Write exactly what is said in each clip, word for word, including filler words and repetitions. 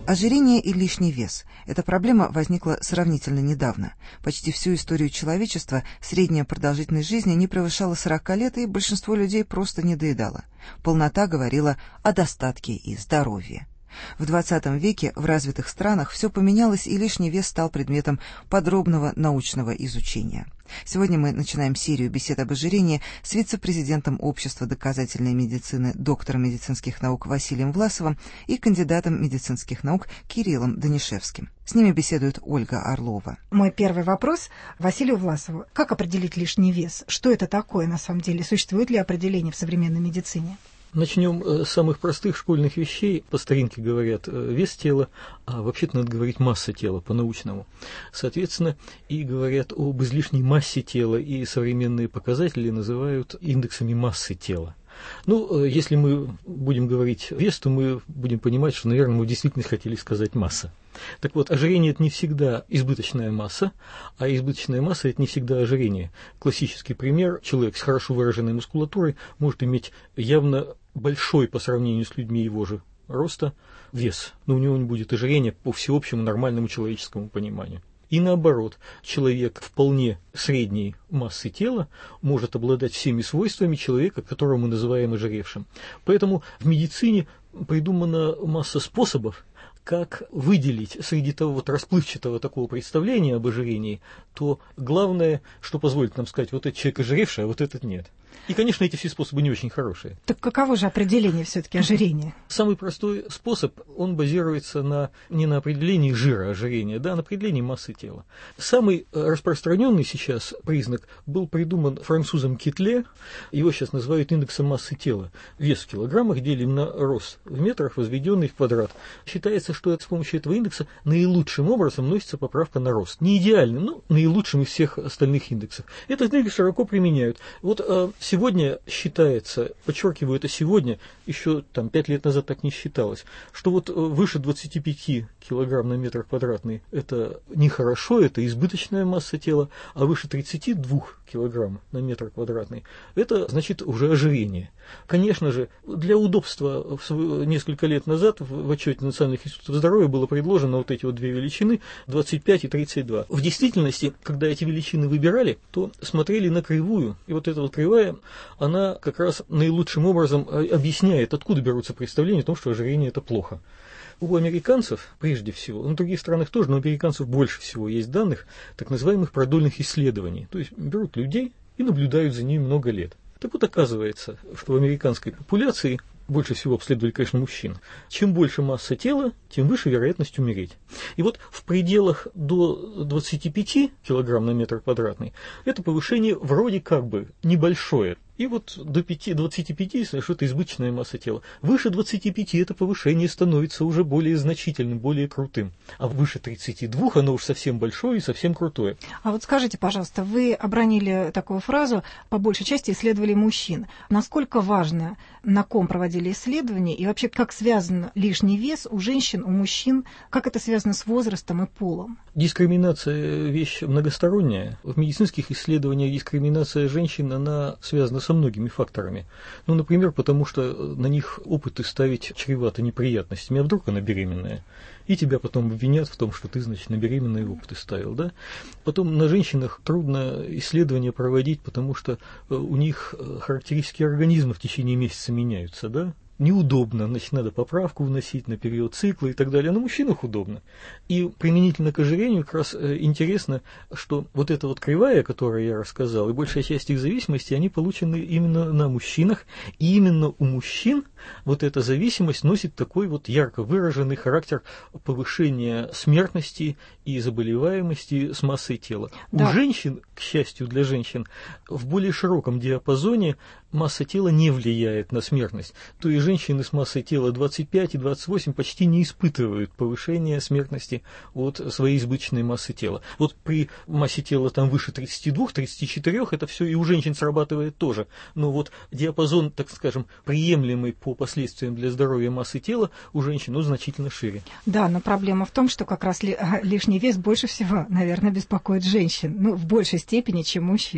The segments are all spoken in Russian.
Ожирение и лишний вес – эта проблема возникла сравнительно недавно. Почти всю историю человечества средняя продолжительность жизни не превышала сорока лет, и большинство людей просто не доедало. Полнота говорила о достатке и здоровье. В двадцатом веке в развитых странах все поменялось, и лишний вес стал предметом подробного научного изучения. Сегодня мы начинаем серию бесед об ожирении с вице-президентом Общества доказательной медицины, доктором медицинских наук Василием Власовым и кандидатом медицинских наук Кириллом Данишевским. С ними беседует Ольга Орлова. Мой первый вопрос Василию Власову. Как определить лишний вес? Что это такое на самом деле? Существует ли определение в современной медицине? Начнем с самых простых школьных вещей. По старинке говорят вес тела, а вообще-то надо говорить масса тела по-научному. Соответственно, и говорят об излишней массе тела, и современные показатели называют индексами массы тела. Ну, если мы будем говорить вес, то мы будем понимать, что, наверное, мы действительно хотели сказать масса. Так вот, ожирение – это не всегда избыточная масса, а избыточная масса – это не всегда ожирение. Классический пример – человек с хорошо выраженной мускулатурой может иметь явно большой по сравнению с людьми его же роста вес, но у него не будет ожирения по всеобщему нормальному человеческому пониманию. И наоборот, человек вполне средней массы тела может обладать всеми свойствами человека, которого мы называем ожиревшим. Поэтому в медицине придумана масса способов, как выделить среди того вот расплывчатого такого представления об ожирении, то главное, что позволит нам сказать, вот этот человек ожиревший, а вот этот нет. И, конечно, эти все способы не очень хорошие. Так каково же определение все-таки ожирения? Самый простой способ, он базируется на, не на определении жира ожирения, да, а на определении массы тела. Самый распространенный сейчас признак был придуман французом Китле, его сейчас называют индексом массы тела. Вес в килограммах делим на рост в метрах, возведенный в квадрат. Считается, что с помощью этого индекса наилучшим образом вносится поправка на рост. Не идеальным, но наилучшим из всех остальных индексов. Этот индекс широко применяют. Вот сегодня считается, подчеркиваю, это сегодня, еще там пять лет назад так не считалось, что вот выше двадцати пяти килограмм на метр квадратный это нехорошо, это избыточная масса тела, а выше тридцати двух килограмм на метр квадратный это значит уже ожирение. Конечно же, для удобства несколько лет назад в отчете Национальных институтов здоровья было предложено вот эти вот две величины, двадцать пять и тридцать два. В действительности, когда эти величины выбирали, то смотрели на кривую, и вот эта вот кривая, она как раз наилучшим образом объясняет, откуда берутся представления о том, что ожирение – это плохо. У американцев, прежде всего, в других странах тоже, но у американцев больше всего есть данных так называемых продольных исследований. То есть берут людей и наблюдают за ними много лет. Так вот, оказывается, что в американской популяции больше всего обследовали, конечно, мужчин. Чем больше масса тела, тем выше вероятность умереть. И вот в пределах до двадцати пяти килограмм на метр квадратный это повышение вроде как бы небольшое. И вот до двадцати пяти, если что, это избыточная масса тела. Выше двадцати пяти это повышение становится уже более значительным, более крутым. А выше тридцати двух оно уж совсем большое и совсем крутое. А вот скажите, пожалуйста, вы обронили такую фразу, по большей части исследовали мужчин. Насколько важно, на ком проводили исследования, и вообще как связан лишний вес у женщин, у мужчин, как это связано с возрастом и полом? Дискриминация – вещь многосторонняя. В медицинских исследованиях дискриминация женщин, она связана со многими факторами. Ну, например, потому что на них опыты ставить чревато неприятностями. А вдруг она беременная? И тебя потом обвинят в том, что ты, значит, на беременные опыты ставил, да? Потом на женщинах трудно исследования проводить, потому что у них характеристики организма в течение месяца меняются, да? Неудобно, значит, надо поправку вносить на период цикла и так далее. Но мужчинах удобно. И применительно к ожирению как раз интересно, что вот эта вот кривая, которую я рассказал, и большая часть их зависимости, они получены именно на мужчинах. И именно у мужчин вот эта зависимость носит такой вот ярко выраженный характер повышения смертности и заболеваемости с массой тела. Да. У женщин, к счастью для женщин, в более широком диапазоне масса тела не влияет на смертность. То есть женщины с массой тела двадцать пять и двадцать восемь почти не испытывают повышения смертности от своей избыточной массы тела. Вот при массе тела там выше тридцати двух — тридцати четырёх это все и у женщин срабатывает тоже. Но вот диапазон, так скажем, приемлемый по последствиям для здоровья массы тела у женщин ну, значительно шире. Да, но проблема в том, что как раз лишний вес больше всего, наверное, беспокоит женщин. Ну, в большей степени, чем мужчин.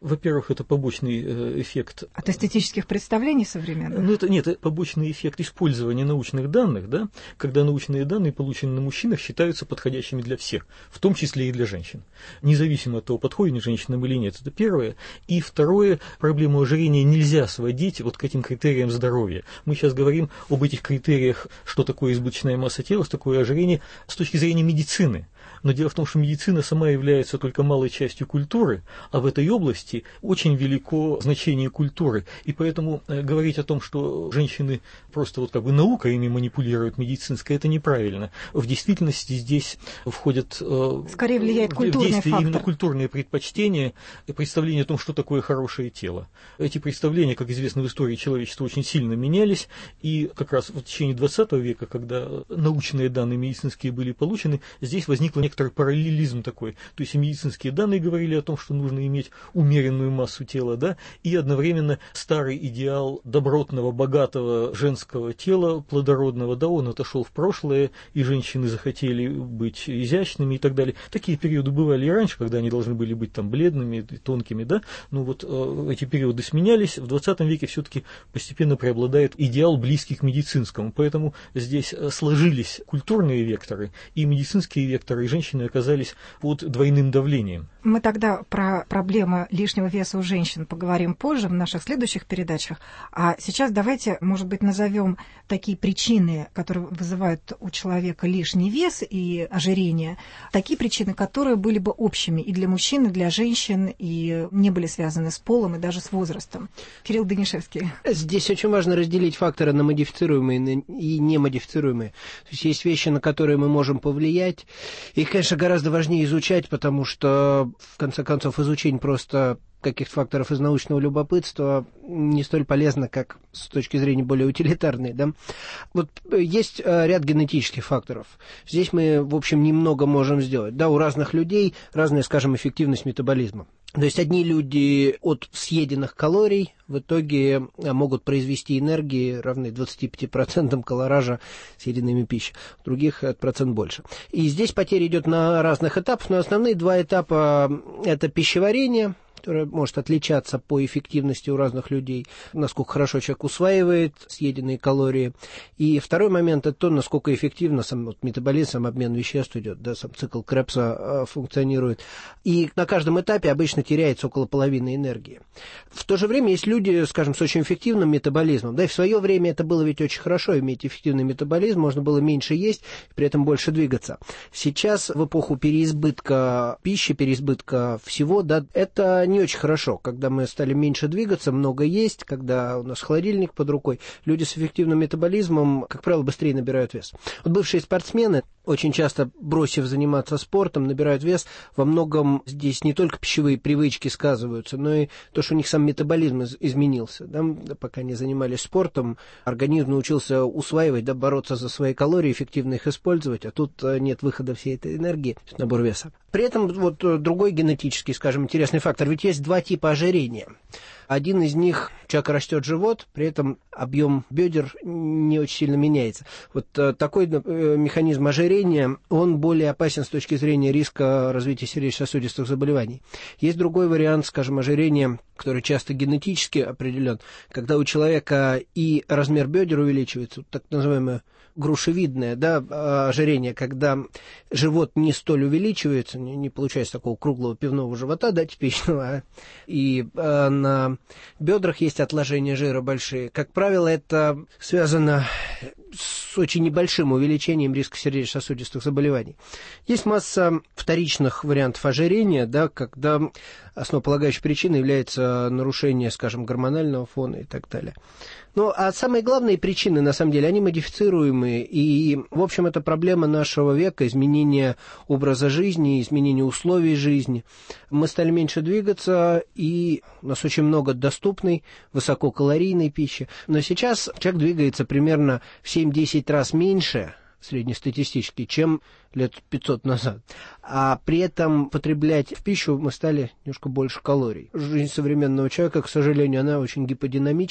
Во-первых, это побочный эффект от эстетических представлений современных. Ну, это нет, это побочный эффект использования научных данных, да, когда научные данные, полученные на мужчинах, считаются подходящими для всех, в том числе и для женщин. Независимо от того, подходит женщинам или нет, это первое. И второе, проблему ожирения нельзя сводить вот к этим критериям здоровья. Мы сейчас говорим об этих критериях, что такое избыточная масса тела, что такое ожирение, с точки зрения медицины. Но дело в том, что медицина сама является только малой частью культуры, а в этой области очень велико значение культуры. И поэтому э, говорить о том, что женщины просто вот как бы наука ими манипулируют медицинская, это неправильно. В действительности здесь входят... Э, Скорее влияет культурный в действие фактор. Именно культурные предпочтения и представления о том, что такое хорошее тело. Эти представления, как известно, в истории человечества очень сильно менялись, и как раз в течение двадцатого века, когда научные данные медицинские были получены, здесь возникло некоторый параллелизм такой. То есть и медицинские данные говорили о том, что нужно иметь умеренную массу тела, да, и одновременно старый идеал добротного, богатого женского тела, плодородного, да, он отошел в прошлое, и женщины захотели быть изящными и так далее. Такие периоды бывали и раньше, когда они должны были быть там бледными, тонкими, да, но вот э, эти периоды сменялись. В двадцатом веке все-таки постепенно преобладает идеал, близкий к медицинскому, поэтому здесь сложились культурные векторы, и медицинские векторы, и женщины оказались под двойным давлением. Мы тогда про проблемы лишнего веса у женщин поговорим позже в наших следующих передачах. А сейчас давайте, может быть, назовем такие причины, которые вызывают у человека лишний вес и ожирение, такие причины, которые были бы общими и для мужчин, и для женщин, и не были связаны с полом и даже с возрастом. Кирилл Данишевский. Здесь очень важно разделить факторы на модифицируемые и немодифицируемые. То есть есть вещи, на которые мы можем повлиять. Их, конечно, гораздо важнее изучать, потому что, в конце концов, изучение просто каких-то факторов из научного любопытства не столь полезно, как с точки зрения более утилитарной. Да? Вот есть ряд генетических факторов. Здесь мы, в общем, немного можем сделать. Да, у разных людей разная, скажем, эффективность метаболизма. То есть одни люди от съеденных калорий в итоге могут произвести энергии, равные двадцати пяти процентам колоража съеденными пищей, у других этот процент больше. И здесь потеря идет на разных этапах, но основные два этапа – это пищеварение, которое может отличаться по эффективности у разных людей, насколько хорошо человек усваивает съеденные калории. И второй момент – это то, насколько эффективно сам вот, метаболизм, сам обмен веществ идет, да, сам цикл Кребса э, функционирует. И на каждом этапе обычно теряется около половины энергии. В то же время есть люди, скажем, с очень эффективным метаболизмом. Да, и в свое время это было ведь очень хорошо, иметь эффективный метаболизм, можно было меньше есть, при этом больше двигаться. Сейчас, в эпоху переизбытка пищи, переизбытка всего, да, это не очень хорошо, когда мы стали меньше двигаться, много есть, когда у нас холодильник под рукой, люди с эффективным метаболизмом, как правило, быстрее набирают вес. Вот бывшие спортсмены, очень часто, бросив заниматься спортом, набирают вес. Во многом здесь не только пищевые привычки сказываются, но и то, что у них сам метаболизм изменился. Да? Пока не занимались спортом, организм научился усваивать, да, бороться за свои калории, эффективно их использовать, а тут нет выхода всей этой энергии, набор веса. При этом вот другой генетический, скажем, интересный фактор. Ведь есть два типа ожирения. Один из них, у человека растет живот, при этом объем бедер не очень сильно меняется. Вот такой механизм ожирения, он более опасен с точки зрения риска развития сердечно-сосудистых заболеваний. Есть другой вариант, скажем, ожирения, который часто генетически определен, когда у человека и размер бедер увеличивается, так называемое грушевидное, да, ожирение, когда живот не столь увеличивается, не, не получается такого круглого пивного живота, да, типичного, и а, на бедрах есть отложения жира большие. Как правило, это связано с очень небольшим увеличением риска сердечно-сосудистых заболеваний. Есть масса вторичных вариантов ожирения, да, когда основополагающей причиной является нарушение, скажем, гормонального фона и так далее. Ну, а самые главные причины, на самом деле, они модифицируемые, и, в общем, это проблема нашего века, изменение образа жизни, изменение условий жизни. Мы стали меньше двигаться, и у нас очень много доступной, высококалорийной пищи, но сейчас человек двигается примерно в семь-десять раз меньше, среднестатистически, чем лет пятьсот назад. А при этом потреблять в пищу мы стали немножко больше калорий. Жизнь современного человека, к сожалению, она очень гиподинамична.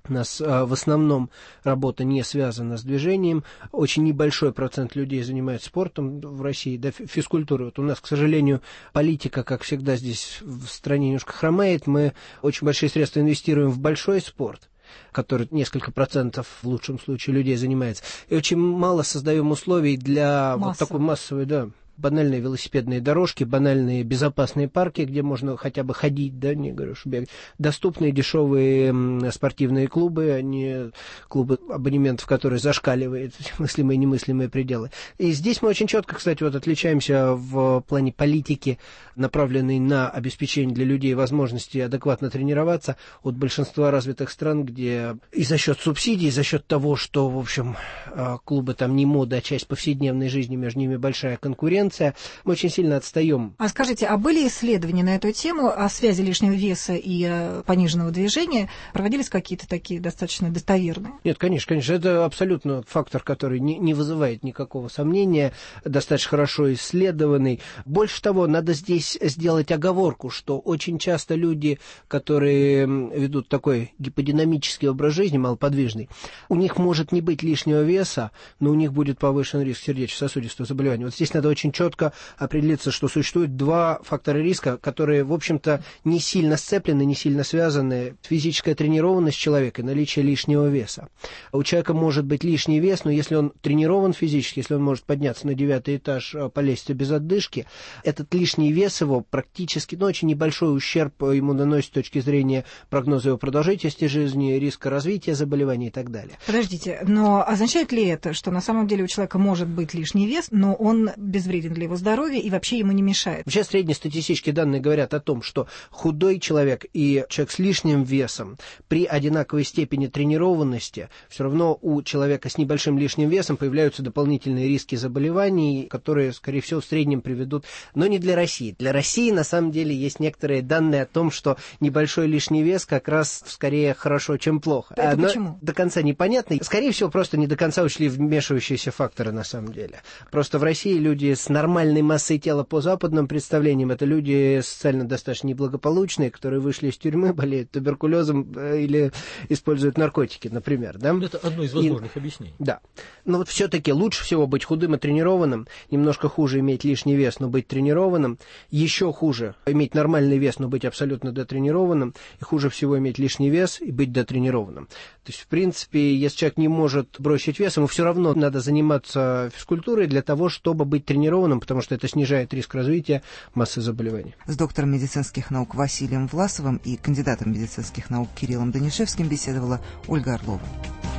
У нас а, в основном работа не связана с движением. Очень небольшой процент людей занимается спортом в России, да, физкультурой. Вот у нас, к сожалению, политика, как всегда, здесь в стране немножко хромает. Мы очень большие средства инвестируем в большой спорт, который несколько процентов в лучшем случае людей занимается. И очень мало создаем условий для Массово. вот такой массовой, да, банальные велосипедные дорожки, банальные безопасные парки, где можно хотя бы ходить, да, не говорю, что бегать. Доступные дешевые спортивные клубы, а не клубы абонементов, которые зашкаливают мыслимые и немыслимые пределы. И здесь мы очень четко, кстати, вот отличаемся в плане политики, направленной на обеспечение для людей возможности адекватно тренироваться, от большинства развитых стран, где и за счет субсидий, и за счет того, что, в общем, клубы там не мода, а часть повседневной жизни, между ними большая конкуренция, мы очень сильно отстаем. А скажите, а были исследования на эту тему о связи лишнего веса и э, пониженного движения? Проводились какие-то такие достаточно достоверные? Нет, конечно, конечно. Это абсолютно фактор, который не, не вызывает никакого сомнения, достаточно хорошо исследованный. Больше того, надо здесь сделать оговорку, что очень часто люди, которые ведут такой гиподинамический образ жизни, малоподвижный, у них может не быть лишнего веса, но у них будет повышен риск сердечно-сосудистого заболевания. Вот здесь надо очень четко определиться, что существует два фактора риска, которые, в общем-то, не сильно сцеплены, не сильно связаны. Физическая тренированность человека и наличие лишнего веса. У человека может быть лишний вес, но если он тренирован физически, если он может подняться на девятый этаж по лестнице без отдышки, этот лишний вес его практически, ну, очень небольшой ущерб ему наносит с точки зрения прогноза его продолжительности жизни, риска развития заболеваний и так далее. Подождите, но означает ли это, что на самом деле у человека может быть лишний вес, но он безвреден для его здоровья и вообще ему не мешает? Вообще среднестатистические данные говорят о том, что худой человек и человек с лишним весом при одинаковой степени тренированности, все равно у человека с небольшим лишним весом появляются дополнительные риски заболеваний, которые, скорее всего, в среднем приведут, но не для России. Для России, на самом деле, есть некоторые данные о том, что небольшой лишний вес как раз скорее хорошо, чем плохо. Это но почему? До конца непонятно. Скорее всего, просто не до конца учли вмешивающиеся факторы, на самом деле. Просто в России люди с нормальной массой тела по западным представлениям, это люди социально достаточно неблагополучные, которые вышли из тюрьмы, болеют туберкулезом или используют наркотики, например. Да? Это одно из возможных и, объяснений. Да. Но вот все-таки лучше всего быть худым и тренированным, немножко хуже иметь лишний вес, но быть тренированным, еще хуже иметь нормальный вес, но быть абсолютно дотренированным, и хуже всего иметь лишний вес и быть дотренированным. То есть, в принципе, если человек не может бросить вес, ему все равно надо заниматься физкультурой для того, чтобы быть тренированным, потому что это снижает риск развития массы заболеваний. С доктором медицинских наук Василием Власовым и кандидатом медицинских наук Кириллом Данишевским беседовала Ольга Орлова.